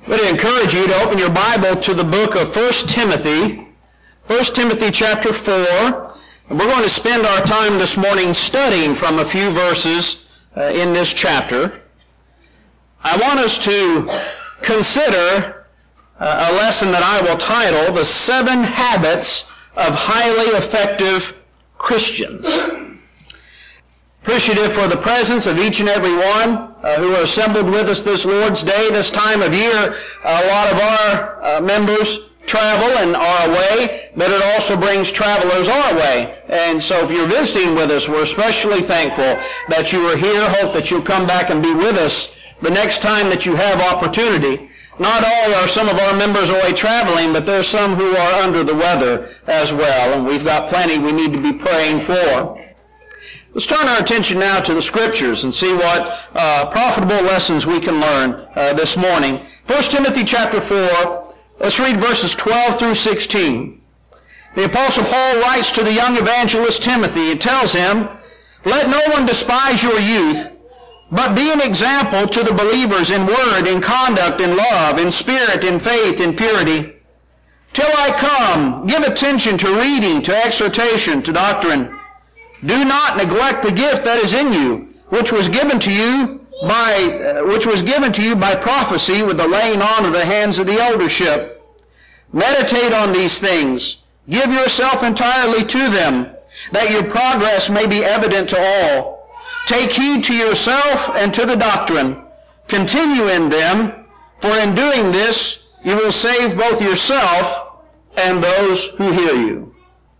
I would encourage you to open your Bible to the book of 1 Timothy, 1 Timothy chapter 4. And we're going to spend our time this morning studying from a few verses in this chapter. I want us to consider a lesson that I will title, The 7 Habits of Highly Effective Christians. Appreciative for the presence of each and every one who are assembled with us this Lord's Day. This time of year, a lot of our members travel and are away, but it also brings travelers our way. And so if you're visiting with us, we're especially thankful that you are here. Hope that you'll come back and be with us the next time that you have opportunity. Not only are some of our members away traveling, but there's some who are under the weather as well, and we've got plenty we need to be praying for. Let's turn our attention now to the Scriptures and see what profitable lessons we can learn this morning. 1 Timothy chapter 4, let's read verses 12 through 16. The Apostle Paul writes to the young evangelist Timothy and tells him, "Let no one despise your youth, but be an example to the believers in word, in conduct, in love, in spirit, in faith, in purity. Till I come, give attention to reading, to exhortation, to doctrine. Do not neglect the gift that is in you, which was given to you by prophecy with the laying on of the hands of the eldership. Meditate on these things. Give yourself entirely to them, that your progress may be evident to all. Take heed to yourself and to the doctrine. Continue in them, for in doing this you will save both yourself and those who hear you."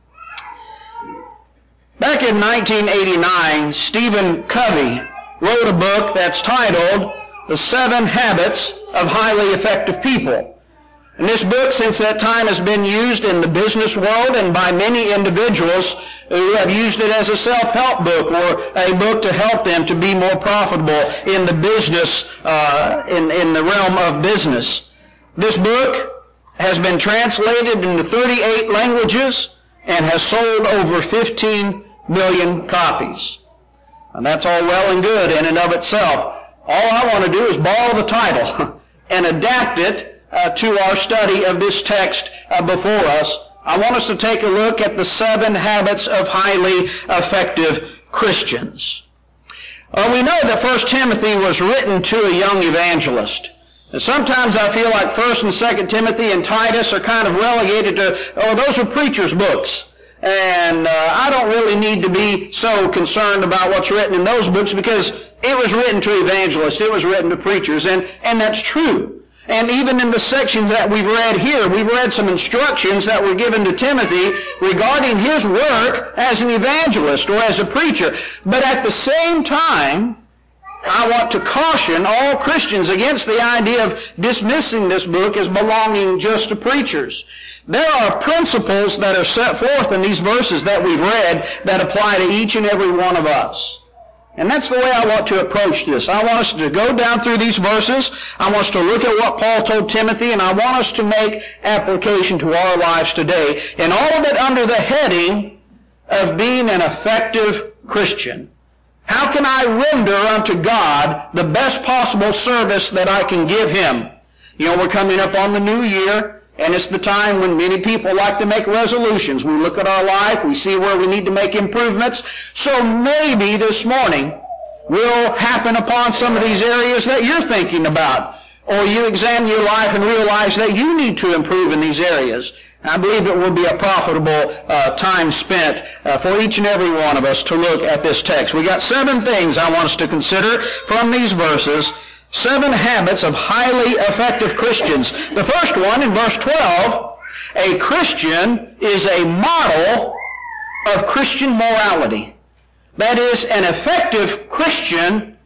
Back in 1989, Stephen Covey wrote a book that's titled The 7 Habits of Highly Effective People. And this book, since that time, has been used in the business world and by many individuals who have used it as a self-help book or a book to help them to be more profitable in the business, in the realm of business. This book has been translated into 38 languages and has sold over 15 million copies. And that's all well and good in and of itself. All I want to do is borrow the title and adapt it to our study of this text before us. I want us to take a look at the 7 habits of highly effective Christians. We know that 1 Timothy was written to a young evangelist. And sometimes I feel like 1 and 2 Timothy and Titus are kind of relegated to, those are preachers' books. And I don't really need to be so concerned about what's written in those books because it was written to evangelists, it was written to preachers, and that's true. And even in the sections that we've read here, we've read some instructions that were given to Timothy regarding his work as an evangelist or as a preacher. But at the same time, I want to caution all Christians against the idea of dismissing this book as belonging just to preachers. There are principles that are set forth in these verses that we've read that apply to each and every one of us. And that's the way I want to approach this. I want us to go down through these verses. I want us to look at what Paul told Timothy, and I want us to make application to our lives today. And all of it under the heading of being an effective Christian. How can I render unto God the best possible service that I can give Him? You know, we're coming up on the new year. And it's the time when many people like to make resolutions. We look at our life, we see where we need to make improvements. So maybe this morning we'll happen upon some of these areas that you're thinking about. Or you examine your life and realize that you need to improve in these areas. I believe it will be a profitable time spent for each and every one of us to look at this text. We got 7 things I want us to consider from these verses. 7 habits of highly effective Christians. The first one in verse 12, a Christian is a model of Christian morality. That is, an effective Christian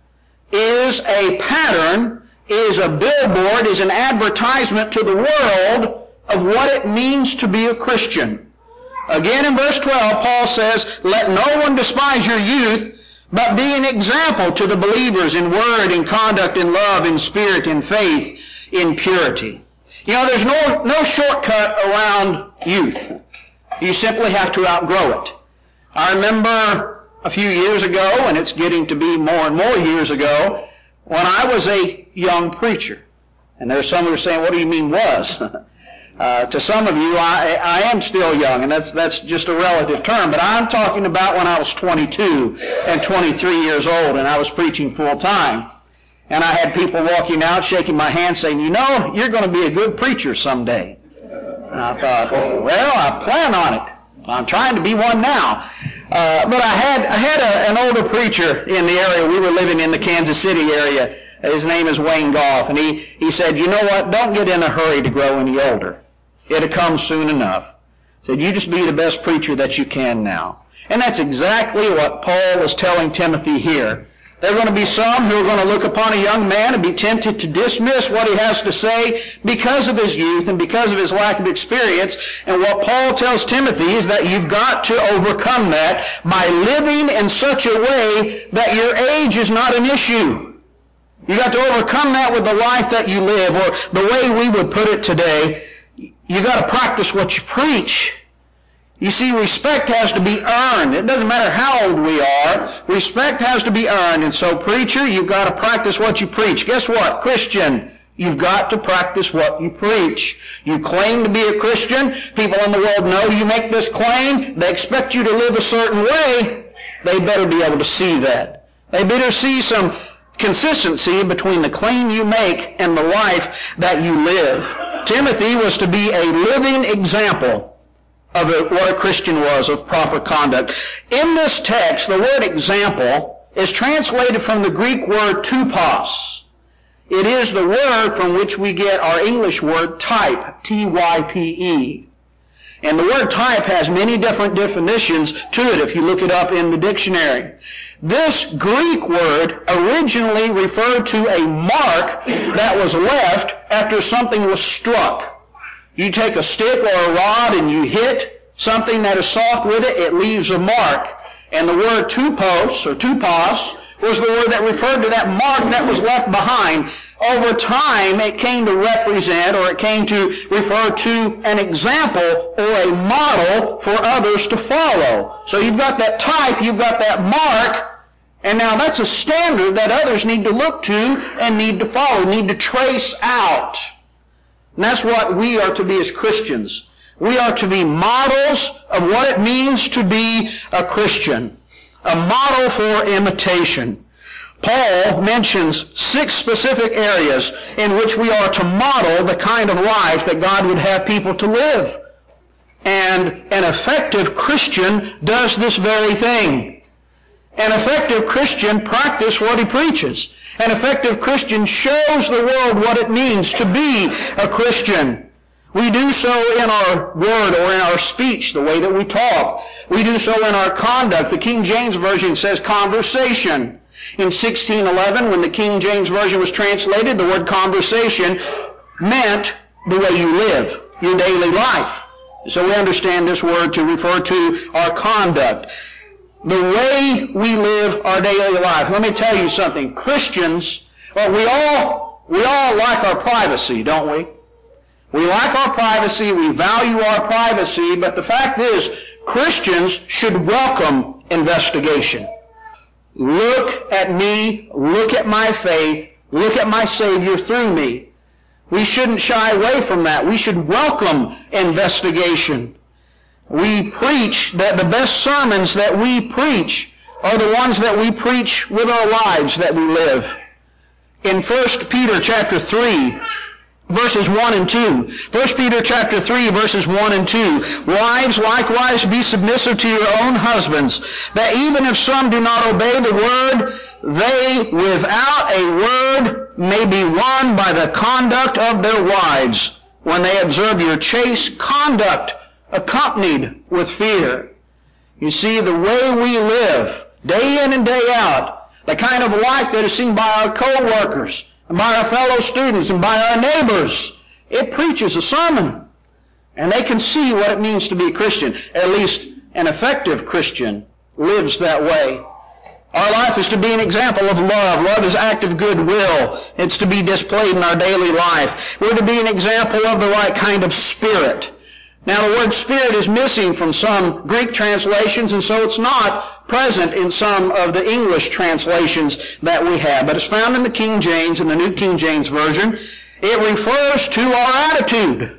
is a pattern, is a billboard, is an advertisement to the world of what it means to be a Christian. Again in verse 12, Paul says, "Let no one despise your youth, but be an example to the believers in word, in conduct, in love, in spirit, in faith, in purity." You know, there's no shortcut around youth. You simply have to outgrow it. I remember a few years ago, and it's getting to be more and more years ago, when I was a young preacher. And there's some who are saying, what do you mean was? To some of you, I am still young, and that's just a relative term, but I'm talking about when I was 22 and 23 years old, and I was preaching full time. And I had people walking out, shaking my hand, saying, you know, you're going to be a good preacher someday. And I thought, well, I plan on it. I'm trying to be one now. But I had an older preacher in the area. We were living in the Kansas City area. His name is Wayne Goff. And he said, you know what, don't get in a hurry to grow any older. It'll come soon enough. He said, you just be the best preacher that you can now. And that's exactly what Paul is telling Timothy here. There are going to be some who are going to look upon a young man and be tempted to dismiss what he has to say because of his youth and because of his lack of experience. And what Paul tells Timothy is that you've got to overcome that by living in such a way that your age is not an issue. You've got to overcome that with the life that you live, or the way we would put it today, you've got to practice what you preach. You see, respect has to be earned. It doesn't matter how old we are. Respect has to be earned. And so, preacher, you've got to practice what you preach. Guess what? Christian, you've got to practice what you preach. You claim to be a Christian. People in the world know you make this claim. They expect you to live a certain way. They better be able to see that. They better see some consistency between the claim you make and the life that you live. Timothy was to be a living example of what a Christian was, of proper conduct. In this text, the word example is translated from the Greek word tupos. It is the word from which we get our English word type, T-Y-P-E. And the word type has many different definitions to it if you look it up in the dictionary. This Greek word originally referred to a mark that was left after something was struck. You take a stick or a rod and you hit something that is soft with it, it leaves a mark. And the word tupos, or tupos, was the word that referred to that mark that was left behind. Over time, it came to represent, or it came to refer to an example or a model for others to follow. So you've got that type, you've got that mark, and now that's a standard that others need to look to and need to follow, need to trace out. And that's what we are to be as Christians. We are to be models of what it means to be a Christian. A model for imitation. Paul mentions 6 specific areas in which we are to model the kind of life that God would have people to live. And an effective Christian does this very thing. An effective Christian practices what he preaches. An effective Christian shows the world what it means to be a Christian. We do so in our word or in our speech, the way that we talk. We do so in our conduct. The King James Version says conversation. In 1611, when the King James Version was translated, the word conversation meant the way you live, your daily life. So we understand this word to refer to our conduct. The way we live our daily life. Let me tell you something. Christians, well, we all like our privacy, don't we? We like our privacy, we value our privacy, but the fact is, Christians should welcome investigation. Look at me, look at my faith, look at my Savior through me. We shouldn't shy away from that. We should welcome investigation. We preach that the best sermons that we preach are the ones that we preach with our lives that we live. In 1 Peter chapter 3, verses 1 and 2. 1 Peter chapter 3, verses 1 and 2. Wives, likewise, be submissive to your own husbands, that even if some do not obey the word, they without a word may be won by the conduct of their wives, when they observe your chaste conduct, accompanied with fear. You see, the way we live, day in and day out, the kind of life that is seen by our co-workers, and by our fellow students, and by our neighbors, it preaches a sermon. And they can see what it means to be a Christian. At least an effective Christian lives that way. Our life is to be an example of love. Love is active goodwill. It's to be displayed in our daily life. We're to be an example of the right kind of spirit. Now, the word spirit is missing from some Greek translations, and so it's not present in some of the English translations that we have. But it's found in the King James and the New King James Version. It refers to our attitude,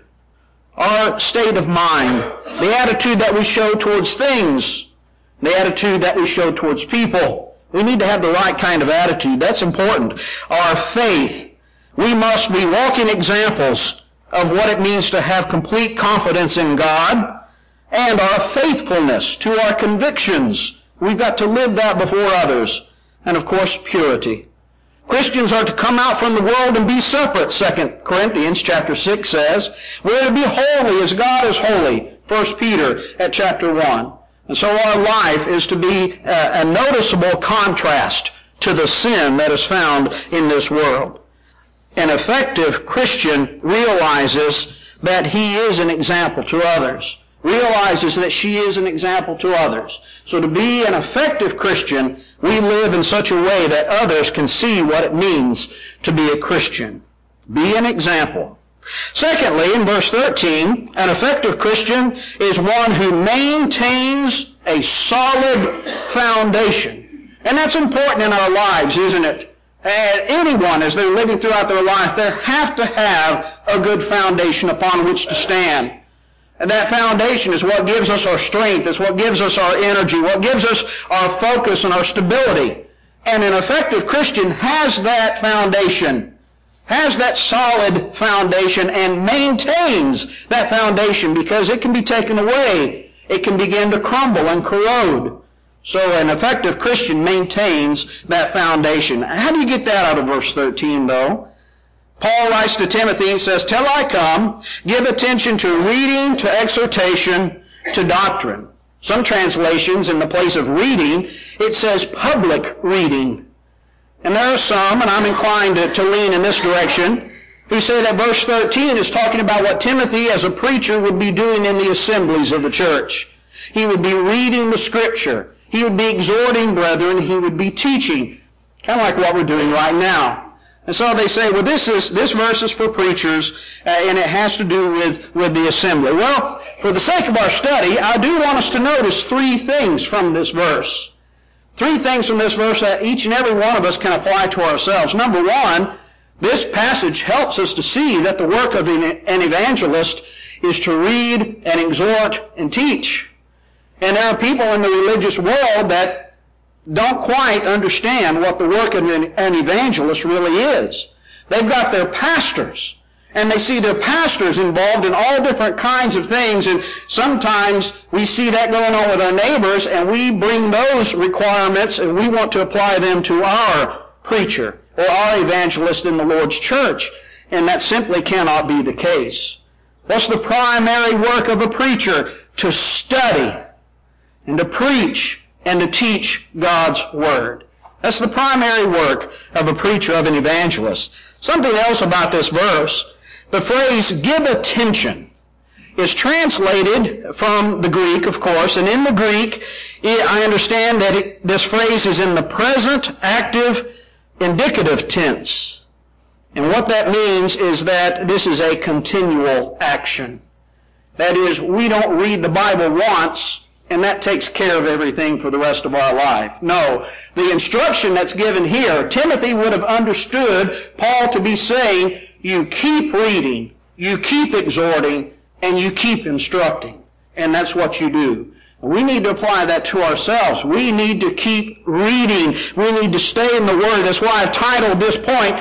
our state of mind, the attitude that we show towards things, the attitude that we show towards people. We need to have the right kind of attitude. That's important. Our faith. We must be walking examples of what it means to have complete confidence in God, and our faithfulness to our convictions. We've got to live that before others. And of course, purity. Christians are to come out from the world and be separate, 2 Corinthians chapter 6 says. We're to be holy as God is holy, 1 Peter at chapter 1. And so our life is to be a noticeable contrast to the sin that is found in this world. An effective Christian realizes that he is an example to others. Realizes that she is an example to others. So to be an effective Christian, we live in such a way that others can see what it means to be a Christian. Be an example. Secondly, in verse 13, an effective Christian is one who maintains a solid foundation. And that's important in our lives, isn't it? Anyone, as they're living throughout their life, they have to have a good foundation upon which to stand. And that foundation is what gives us our strength. It's what gives us our energy, what gives us our focus and our stability. And an effective Christian has that foundation, has that solid foundation, and maintains that foundation, because it can be taken away. It can begin to crumble and corrode. So an effective Christian maintains that foundation. How do you get that out of verse 13, though? Paul writes to Timothy and says, "Till I come, give attention to reading, to exhortation, to doctrine." Some translations, in the place of reading, it says public reading. And there are some, and I'm inclined to lean in this direction, who say that verse 13 is talking about what Timothy, as a preacher, would be doing in the assemblies of the church. He would be reading the Scripture. He would be exhorting brethren. He would be teaching, kind of like what we're doing right now. And so they say, well, this verse is for preachers, and it has to do with the assembly. Well, for the sake of our study, I do want us to notice three things from this verse. Three things from this verse that each and every one of us can apply to ourselves. Number one, this passage helps us to see that the work of an evangelist is to read and exhort and teach. And there are people in the religious world that don't quite understand what the work of an evangelist really is. They've got their pastors, and they see their pastors involved in all different kinds of things, and sometimes we see that going on with our neighbors, and we bring those requirements and we want to apply them to our preacher or our evangelist in the Lord's church, and that simply cannot be the case. What's the primary work of a preacher? To study and to preach and to teach God's Word. That's the primary work of a preacher, of an evangelist. Something else about this verse, the phrase "give attention" is translated from the Greek, of course, and in the Greek, I understand that this phrase is in the present active indicative tense. And what that means is that this is a continual action. That is, we don't read the Bible once and that takes care of everything for the rest of our life. No, the instruction that's given here, Timothy would have understood Paul to be saying, you keep reading, you keep exhorting, and you keep instructing. And that's what you do. We need to apply that to ourselves. We need to keep reading. We need to stay in the Word. That's why I've titled this point,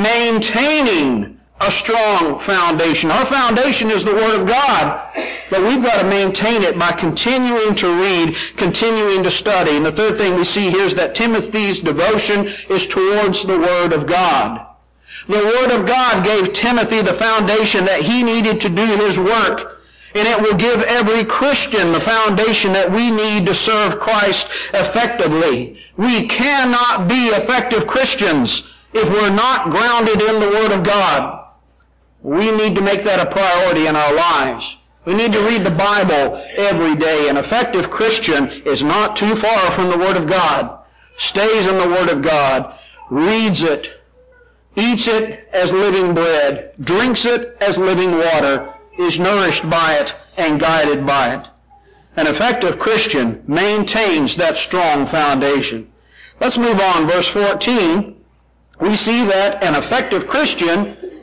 Maintaining a Strong Foundation. Our foundation is the Word of God, but we've got to maintain it by continuing to read, continuing to study. And the third thing we see here is that Timothy's devotion is towards the Word of God. The Word of God gave Timothy the foundation that he needed to do his work. And it will give every Christian the foundation that we need to serve Christ effectively. We cannot be effective Christians if we're not grounded in the Word of God. We need to make that a priority in our lives. We need to read the Bible every day. An effective Christian is not too far from the Word of God, stays in the Word of God, reads it, eats it as living bread, drinks it as living water, is nourished by it and guided by it. An effective Christian maintains that strong foundation. Let's move on. Verse 14, we see that an effective Christian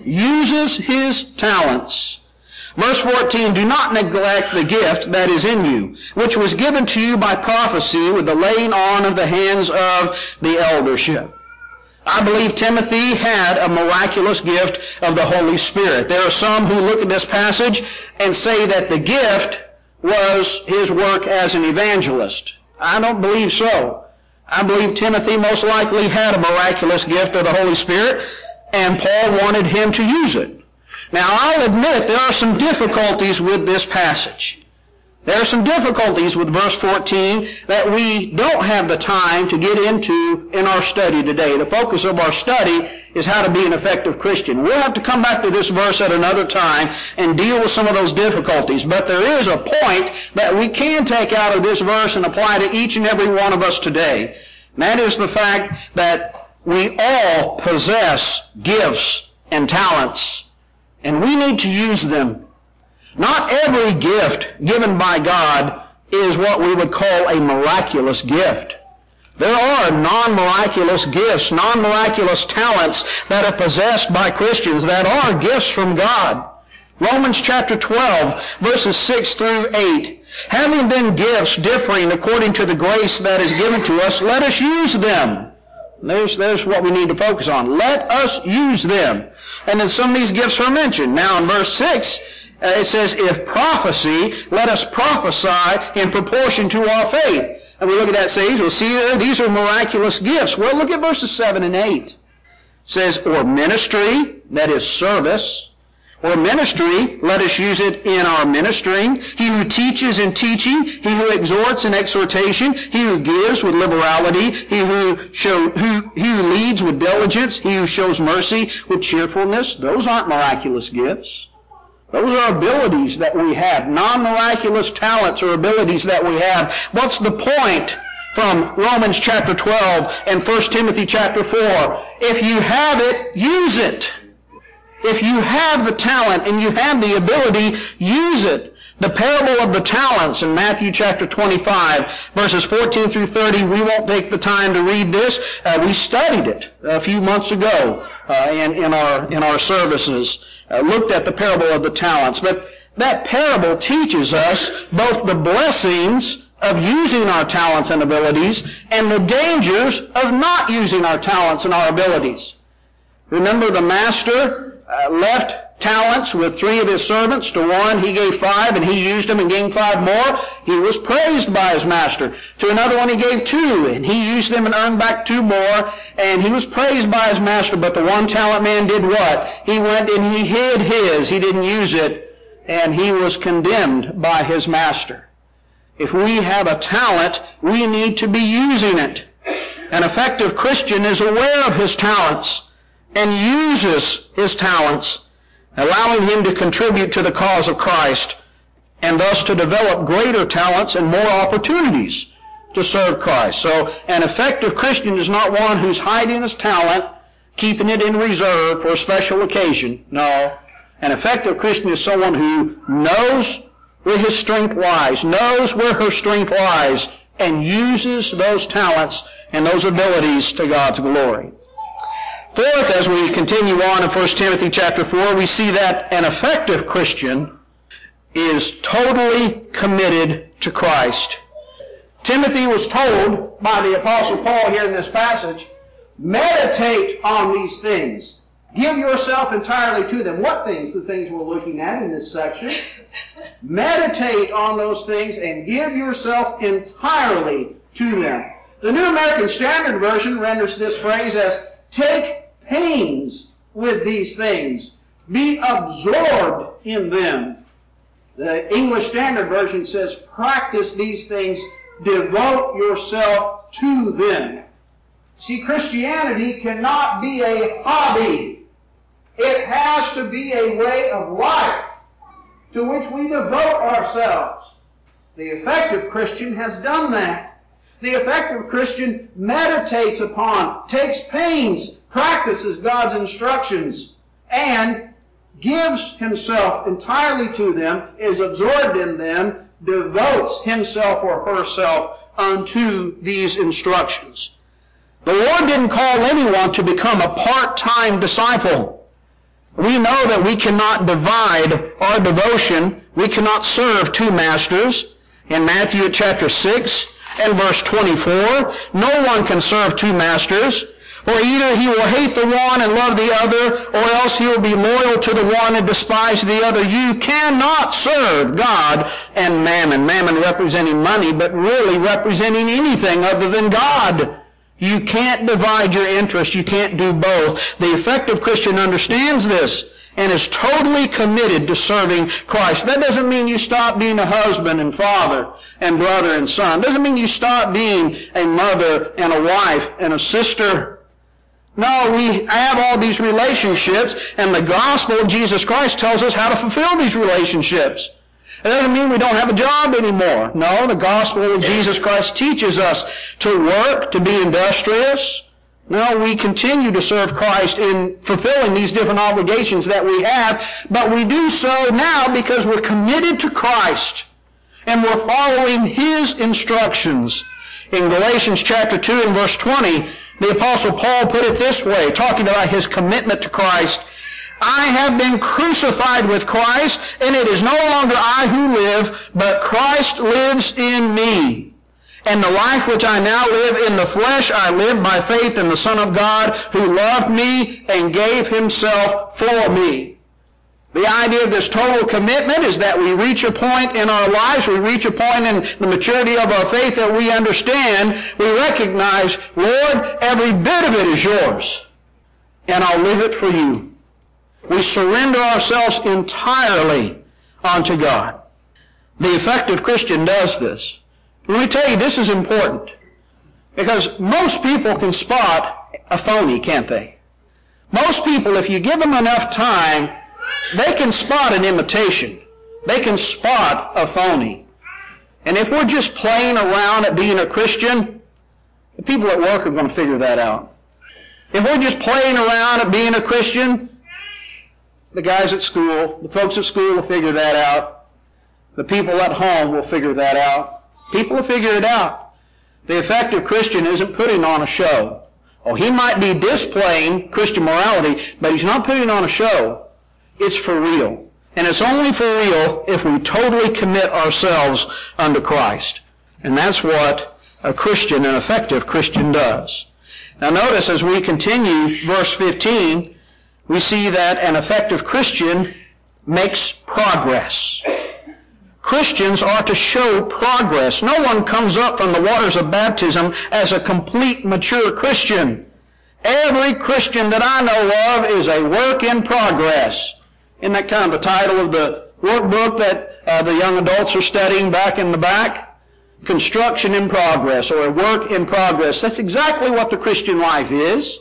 uses his talents. Verse 14, do not neglect the gift that is in you, which was given to you by prophecy with the laying on of the hands of the eldership. I believe Timothy had a miraculous gift of the Holy Spirit. There are some who look at this passage and say that the gift was his work as an evangelist. I don't believe so. I believe Timothy most likely had a miraculous gift of the Holy Spirit, and Paul wanted him to use it. Now, I'll admit there are some difficulties with this passage. There are some difficulties with verse 14 that we don't have the time to get into in our study today. The focus of our study is how to be an effective Christian. We'll have to come back to this verse at another time and deal with some of those difficulties. But there is a point that we can take out of this verse and apply to each and every one of us today. And that is the fact that we all possess gifts and talents, and we need to use them. Not every gift given by God is what we would call a miraculous gift. There are non-miraculous gifts, non-miraculous talents that are possessed by Christians that are gifts from God. Romans chapter 12, verses 6 through 8. Having then gifts differing according to the grace that is given to us, let us use them. There's what we need to focus on. Let us use them. And then some of these gifts are mentioned. Now in verse 6, it says, if prophecy, let us prophesy in proportion to our faith. And we look at that saying, we'll see there, these are miraculous gifts. Well, look at verses 7 and 8. It says, or ministry, that is service. Or ministry, let us use it in our ministering. He who teaches in teaching, he who exhorts in exhortation, he who gives with liberality, he who leads with diligence, he who shows mercy with cheerfulness. Those aren't miraculous gifts. Those are abilities that we have. Non-miraculous talents or abilities that we have. What's the point from Romans chapter 12 and 1 Timothy chapter 4? If you have it, use it. If you have the talent and you have the ability, use it. The parable of the talents in Matthew chapter 25, verses 14 through 30, we won't take the time to read this. We studied it a few months ago in our services, looked at the parable of the talents. But that parable teaches us both the blessings of using our talents and abilities and the dangers of not using our talents and our abilities. Remember, the master left talents with 3 of his servants. To one he gave 5, and he used them and gained 5 more. He was praised by his master. To another one he gave 2, and he used them and earned back 2 more, and he was praised by his master. But the one talent man did what? He went and he hid his. He didn't use it, and he was condemned by his master. If we have a talent, we need to be using it. An effective Christian is aware of his talents and uses his talents, allowing him to contribute to the cause of Christ, and thus to develop greater talents and more opportunities to serve Christ. So an effective Christian is not one who's hiding his talent, keeping it in reserve for a special occasion. No. An effective Christian is someone who knows where his strength lies, knows where her strength lies, and uses those talents and those abilities to God's glory. Fourth, as we continue on in 1 Timothy chapter 4, we see that an effective Christian is totally committed to Christ. Timothy was told by the Apostle Paul here in this passage, meditate on these things. Give yourself entirely to them. What things? The things we're looking at in this section. Meditate on those things and give yourself entirely to them. The New American Standard Version renders this phrase as, take pains with these things. Be absorbed in them. The English Standard Version says, practice these things. Devote yourself to them. See, Christianity cannot be a hobby. It has to be a way of life to which we devote ourselves. The effective Christian has done that. The effective Christian meditates upon, takes pains, practices God's instructions, and gives himself entirely to them, is absorbed in them, devotes himself or herself unto these instructions. The Lord didn't call anyone to become a part-time disciple. We know that we cannot divide our devotion. We cannot serve two masters. In Matthew chapter 6 and verse 24, no one can serve two masters. For either he will hate the one and love the other, or else he will be loyal to the one and despise the other. You cannot serve God and mammon. Mammon representing money, but really representing anything other than God. You can't divide your interest. You can't do both. The effective Christian understands this and is totally committed to serving Christ. That doesn't mean you stop being a husband and father and brother and son. It doesn't mean you stop being a mother and a wife and a sister. No, we have all these relationships, and the gospel of Jesus Christ tells us how to fulfill these relationships. It doesn't mean we don't have a job anymore. No, the gospel of Jesus Christ teaches us to work, to be industrious. No, we continue to serve Christ in fulfilling these different obligations that we have, but we do so now because we're committed to Christ, and we're following His instructions. In Galatians chapter 2 and verse 20, the Apostle Paul put it this way, talking about his commitment to Christ. I have been crucified with Christ, and it is no longer I who live, but Christ lives in me. And the life which I now live in the flesh, I live by faith in the Son of God, who loved me and gave himself for me. The idea of this total commitment is that we reach a point in our lives, we reach a point in the maturity of our faith that we understand, we recognize, Lord, every bit of it is yours, and I'll live it for you. We surrender ourselves entirely unto God. The effective Christian does this. Let me tell you, this is important, because most people can spot a phony, can't they? Most people, if you give them enough time, they can spot an imitation. They can spot a phony. And if we're just playing around at being a Christian, the people at work are going to figure that out. If we're just playing around at being a Christian, the guys at school, the folks at school will figure that out. The people at home will figure that out. People will figure it out. The effective Christian isn't putting on a show. Oh, he might be displaying Christian morality, but he's not putting on a show. It's for real. And it's only for real if we totally commit ourselves unto Christ. And that's what a Christian, an effective Christian, does. Now notice as we continue verse 15, we see that an effective Christian makes progress. Christians are to show progress. No one comes up from the waters of baptism as a complete, mature Christian. Every Christian that I know of is a work in progress. Isn't that kind of the title of the workbook that the young adults are studying back in the back? Construction in progress, or a work in progress. That's exactly what the Christian life is.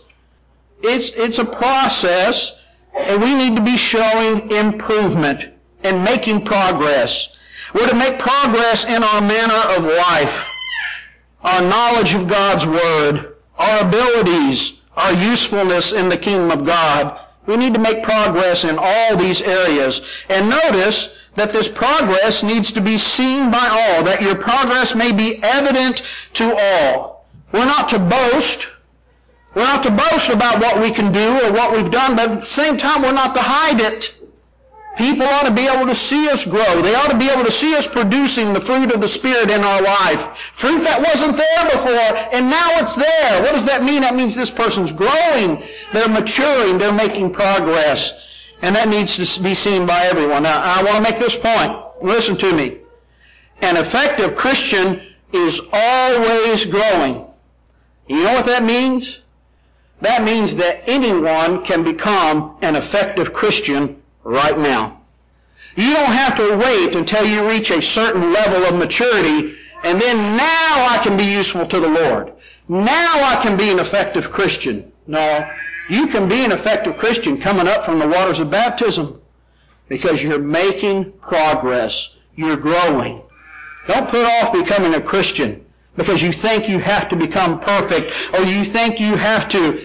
It's a process, and we need to be showing improvement and making progress. We're to make progress in our manner of life, our knowledge of God's Word, our abilities, our usefulness in the kingdom of God. We need to make progress in all these areas. And notice that this progress needs to be seen by all, that your progress may be evident to all. We're not to boast. We're not to boast about what we can do or what we've done, but at the same time, we're not to hide it. People ought to be able to see us grow. They ought to be able to see us producing the fruit of the Spirit in our life. Fruit that wasn't there before, and now it's there. What does that mean? That means this person's growing. They're maturing. They're making progress. And that needs to be seen by everyone. Now, I want to make this point. Listen to me. An effective Christian is always growing. You know what that means? That means that anyone can become an effective Christian right now. You don't have to wait until you reach a certain level of maturity and then now I can be useful to the Lord. Now I can be an effective Christian. No, you can be an effective Christian coming up from the waters of baptism because you're making progress. You're growing. Don't put off becoming a Christian because you think you have to become perfect or you think you have to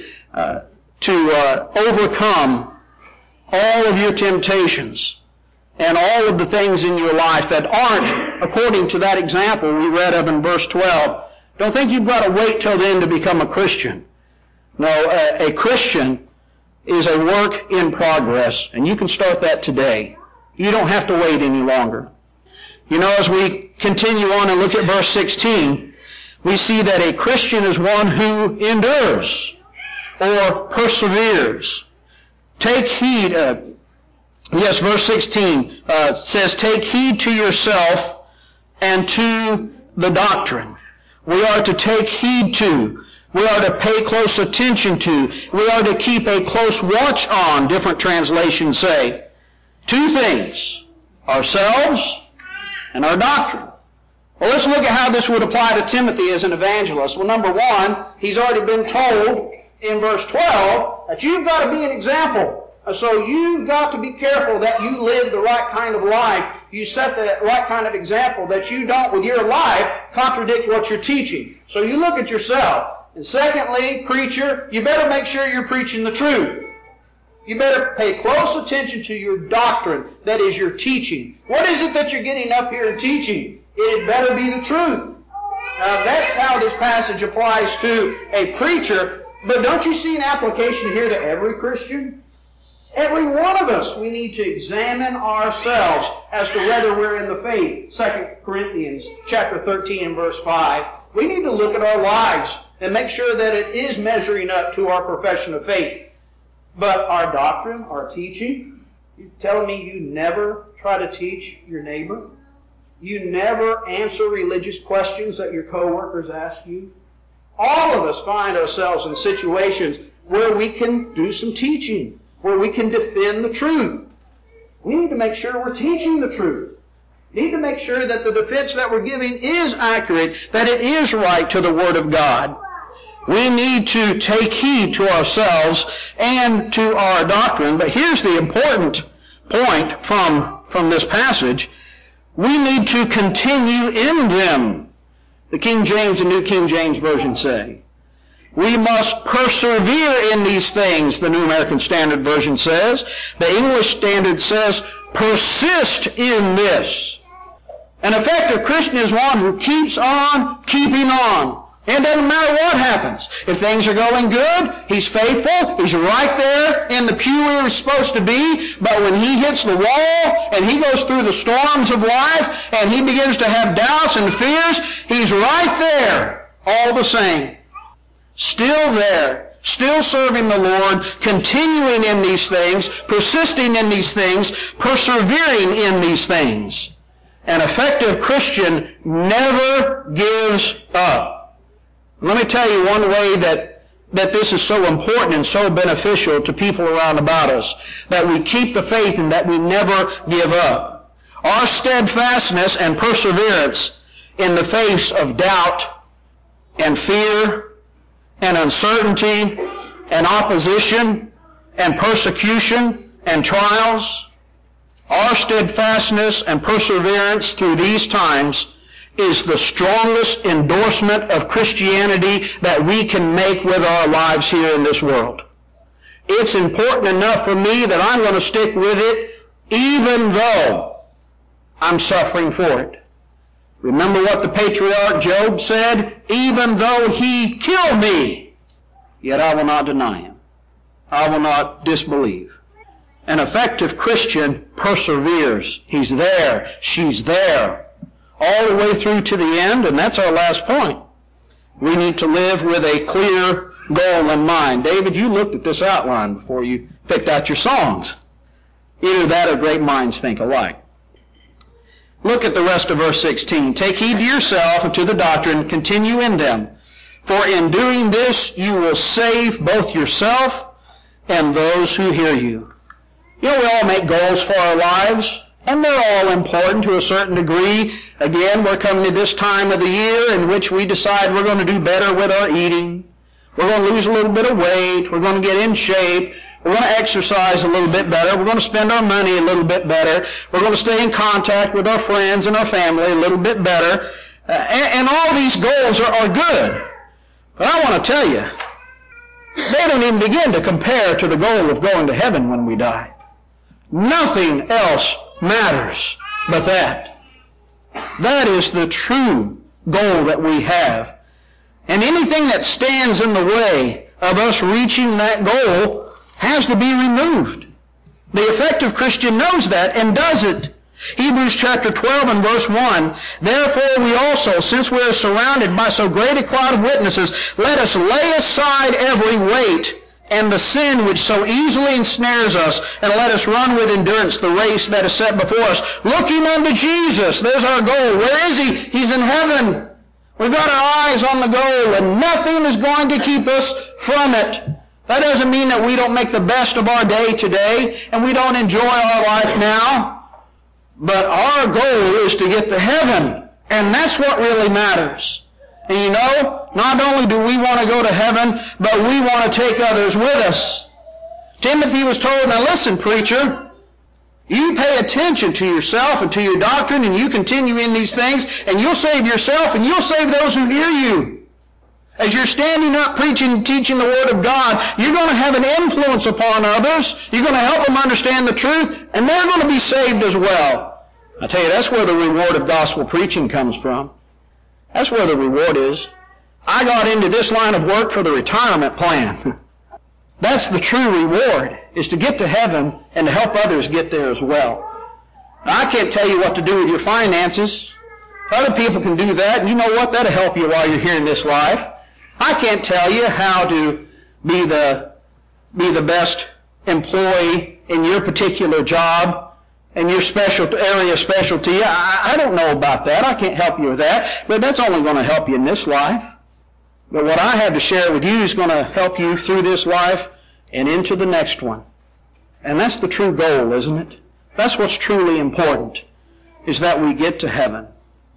overcome all of your temptations and all of the things in your life that aren't according to that example we read of in verse 12. Don't think you've got to wait till then to become a Christian. No, a Christian is a work in progress, and you can start that today. You don't have to wait any longer. You know, as we continue on and look at verse 16, we see that a Christian is one who endures or perseveres. Take heed. Verse 16 says, take heed to yourself and to the doctrine. We are to take heed to. We are to pay close attention to. We are to keep a close watch on, different translations say. Two things, ourselves and our doctrine. Well, let's look at how this would apply to Timothy as an evangelist. Well, number one, he's already been told in verse 12 that you've got to be an example. So you've got to be careful that you live the right kind of life. You set the right kind of example, that you don't, with your life, contradict what you're teaching. So you look at yourself. And secondly, preacher, you better make sure you're preaching the truth. You better pay close attention to your doctrine, that is your teaching. What is it that you're getting up here and teaching? It had better be the truth. Now that's how this passage applies to a preacher. But don't you see an application here to every Christian? Every one of us, we need to examine ourselves as to whether we're in the faith. 2 Corinthians chapter 13 and verse 5. We need to look at our lives and make sure that it is measuring up to our profession of faith. But our doctrine, our teaching, you're telling me you never try to teach your neighbor? You never answer religious questions that your coworkers ask you? All of us find ourselves in situations where we can do some teaching, where we can defend the truth. We need to make sure we're teaching the truth. We need to make sure that the defense that we're giving is accurate, that it is right to the Word of God. We need to take heed to ourselves and to our doctrine. But here's the important point from this passage. We need to continue in them. The King James and New King James Version say. We must persevere in these things, the New American Standard Version says. The English Standard says, persist in this. An effective Christian is one who keeps on keeping on. It doesn't matter what happens. If things are going good, he's faithful. He's right there in the pew where he's supposed to be. But when he hits the wall and he goes through the storms of life and he begins to have doubts and fears, he's right there all the same. Still there, still serving the Lord, continuing in these things, persisting in these things, persevering in these things. An effective Christian never gives up. Let me tell you one way that this is so important and so beneficial to people around about us, that we keep the faith and that we never give up. Our steadfastness and perseverance in the face of doubt and fear and uncertainty and opposition and persecution and trials, our steadfastness and perseverance through these times is the strongest endorsement of Christianity that we can make with our lives here in this world. It's important enough for me that I'm going to stick with it even though I'm suffering for it. Remember what the patriarch Job said? Even though he kill me, yet I will not deny him. I will not disbelieve. An effective Christian perseveres. He's there. She's there. All the way through to the end, and that's our last point. We need to live with a clear goal in mind. David, you looked at this outline before you picked out your songs. Either that or great minds think alike. Look at the rest of verse 16. Take heed to yourself and to the doctrine, continue in them. For in doing this you will save both yourself and those who hear you. You know, we all make goals for our lives, and they're all important to a certain degree. Again, we're coming to this time of the year in which we decide we're going to do better with our eating. We're going to lose a little bit of weight. We're going to get in shape. We're going to exercise a little bit better. We're going to spend our money a little bit better. We're going to stay in contact with our friends and our family a little bit better. And all these goals are good. But I want to tell you, they don't even begin to compare to the goal of going to heaven when we die. Nothing else matters but that. That is the true goal that we have. And anything that stands in the way of us reaching that goal has to be removed. The effective Christian knows that and does it. Hebrews chapter 12 and verse 1, therefore we also, since we are surrounded by so great a cloud of witnesses, let us lay aside every weight and the sin which so easily ensnares us, and let us run with endurance the race that is set before us, looking unto Jesus. There's our goal. Where is he? He's in heaven. We've got our eyes on the goal, and nothing is going to keep us from it. That doesn't mean that we don't make the best of our day today, and we don't enjoy our life now. But our goal is to get to heaven, and that's what really matters. And you know, not only do we want to go to heaven, but we want to take others with us. Timothy was told, now listen, preacher, you pay attention to yourself and to your doctrine, and you continue in these things, and you'll save yourself, and you'll save those who hear you. As you're standing up preaching and teaching the Word of God, you're going to have an influence upon others. You're going to help them understand the truth, and they're going to be saved as well. I tell you, that's where the reward of gospel preaching comes from. That's where the reward is. I got into this line of work for the retirement plan. That's the true reward, is to get to heaven and to help others get there as well. Now, I can't tell you what to do with your finances. Other people can do that, and you know what? That'll help you while you're here in this life. I can't tell you how to be the best employee in your particular job and your area of specialty. I don't know about that. I can't help you with that. But that's only going to help you in this life. But what I have to share with you is going to help you through this life and into the next one. And that's the true goal, isn't it? That's what's truly important, is that we get to heaven.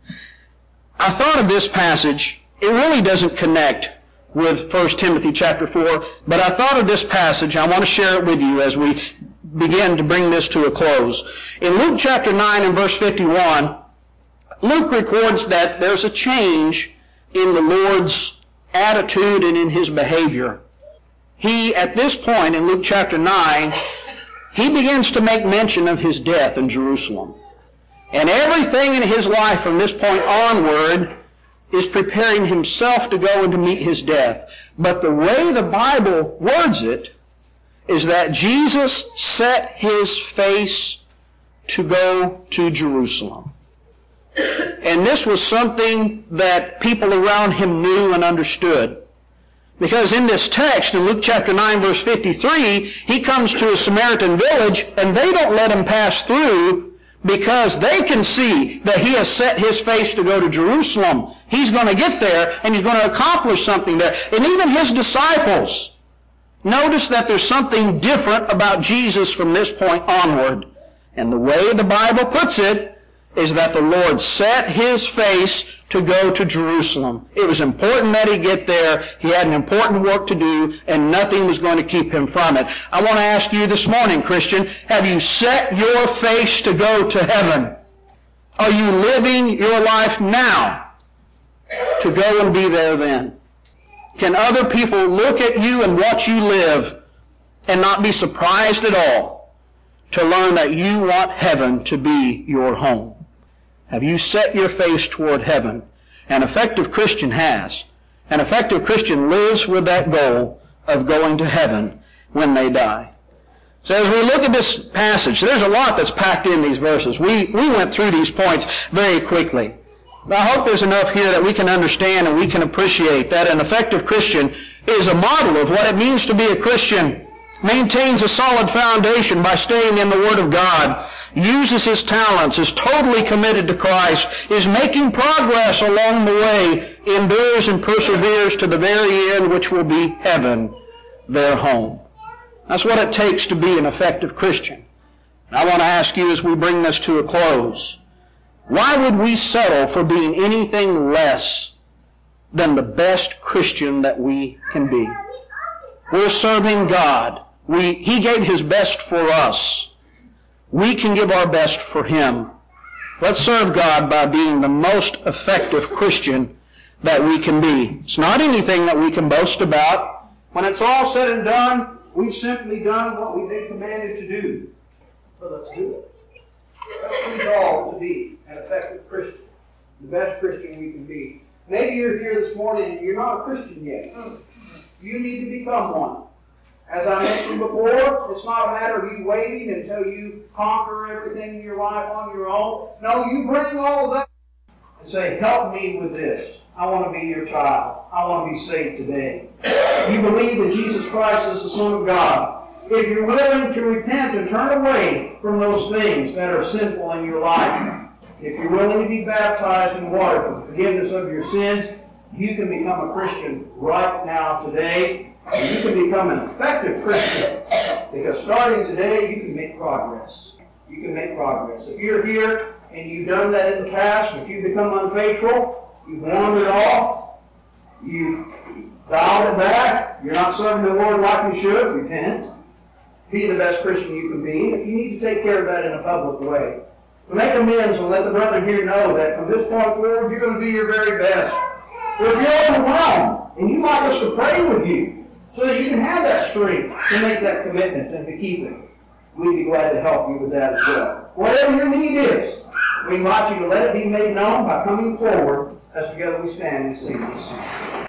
I thought of this passage. It really doesn't connect with 1 Timothy chapter 4, but I thought of this passage. I want to share it with you as we begin to bring this to a close. In Luke chapter 9 and verse 51, Luke records that there's a change in the Lord's attitude and in his behavior. He, at this point in Luke chapter 9, he begins to make mention of his death in Jerusalem. And everything in his life from this point onward is preparing himself to go and to meet his death. But the way the Bible words it is that Jesus set his face to go to Jerusalem. And this was something that people around him knew and understood. Because in this text, in Luke chapter 9, verse 53, he comes to a Samaritan village, and they don't let him pass through because they can see that he has set his face to go to Jerusalem. He's going to get there, and he's going to accomplish something there. And even his disciples notice that there's something different about Jesus from this point onward. And the way the Bible puts it is that the Lord set his face to go to Jerusalem. It was important that he get there. He had an important work to do, and nothing was going to keep him from it. I want to ask you this morning, Christian, have you set your face to go to heaven? Are you living your life now to go and be there then? Can other people look at you and watch you live and not be surprised at all to learn that you want heaven to be your home? Have you set your face toward heaven? An effective Christian has. An effective Christian lives with that goal of going to heaven when they die. So as we look at this passage, there's a lot that's packed in these verses. We went through these points very quickly. But I hope there's enough here that we can understand and we can appreciate that an effective Christian is a model of what it means to be a Christian, maintains a solid foundation by staying in the Word of God, uses his talents, is totally committed to Christ, is making progress along the way, endures and perseveres to the very end, which will be heaven, their home. That's what it takes to be an effective Christian. And I want to ask you as we bring this to a close, why would we settle for being anything less than the best Christian that we can be? We're serving God. He gave his best for us. We can give our best for him. Let's serve God by being the most effective Christian that we can be. It's not anything that we can boast about. When it's all said and done, we've simply done what we've been commanded to do. But let's do it. Let's resolve to be an effective Christian, the best Christian we can be. Maybe you're here this morning and you're not a Christian yet. You need to become one. As I mentioned before, it's not a matter of you waiting until you conquer everything in your life on your own. No, you bring all of that and say, help me with this. I want to be your child. I want to be saved today. You believe that Jesus Christ is the Son of God. If you're willing to repent and turn away from those things that are sinful in your life, if you're willing to be baptized in water for the forgiveness of your sins, you can become a Christian right now today. And you can become an effective Christian. Because starting today, you can make progress. You can make progress. If you're here and you've done that in the past, if you've become unfaithful, you've wandered off, you've dialed it back, you're not serving the Lord like you should, repent. Be the best Christian you can be. If you need to take care of that in a public way, make amends and let the brethren here know that from this point forward, you're going to do your very best. But if you're overwhelmed and you'd like us to pray with you so that you can have that strength to make that commitment and to keep it, we'd be glad to help you with that as well. Whatever your need is, we invite you to let it be made known by coming forward as together we stand and sing this song.